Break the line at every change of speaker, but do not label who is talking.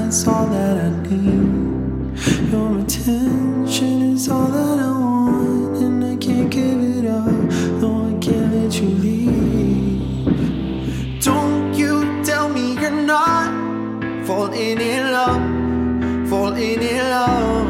that's all that I need. Your attention is all that I want, and I can't give it up. No, I can't let you leave. Don't you tell me you're not falling in love, falling in love.